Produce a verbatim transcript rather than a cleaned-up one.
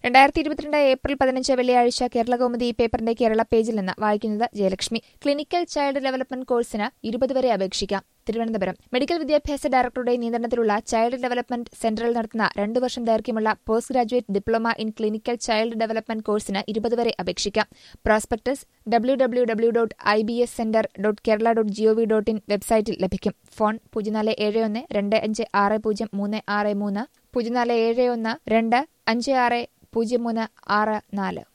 രണ്ടായിരത്തി ഇരുപത്തിരണ്ട് ഏപ്രിൽ പതിനഞ്ച് വെള്ളിയാഴ്ച കേരളകൗമുദി പേപ്പറിന്റെ കേരള പേജിൽ നിന്ന് വായിക്കുന്നത് ജയലക്ഷ്മി. ക്ലിനിക്കൽ ചൈൽഡ് ഡെവലപ്മെന്റ് കോഴ്സിന് ഇരുപത് വരെ അപേക്ഷിക്കാം. തിരുവനന്തപുരം മെഡിക്കൽ വിദ്യാഭ്യാസ ഡയറക്ടറുടെ നിയന്ത്രണത്തിലുള്ള ചൈൽഡ് ഡെവലപ്മെന്റ് സെന്ററിൽ നടത്തുന്ന രണ്ടു വർഷം ദൈർഘ്യമുള്ള post graduate diploma in clinical child development കോഴ്സിന് ഇരുപത് വരെ അപേക്ഷിക്കാം. Prospectus W W W dot I B S centre dot Kerala dot G O V dot in വെബ്സൈറ്റിൽ ലഭിക്കും. ഫോൺ പൂജ്യം നാല് ഏഴ് ഒന്ന് രണ്ട് അഞ്ച് ആറ് പൂജ്യം മൂന്ന് ആറ് മൂന്ന് പൂജ്യം നാല് ഏഴ് ഒന്ന് രണ്ട് അഞ്ച് ആറ് പൂജ്യം മൂന്ന് ആറ് നാല്.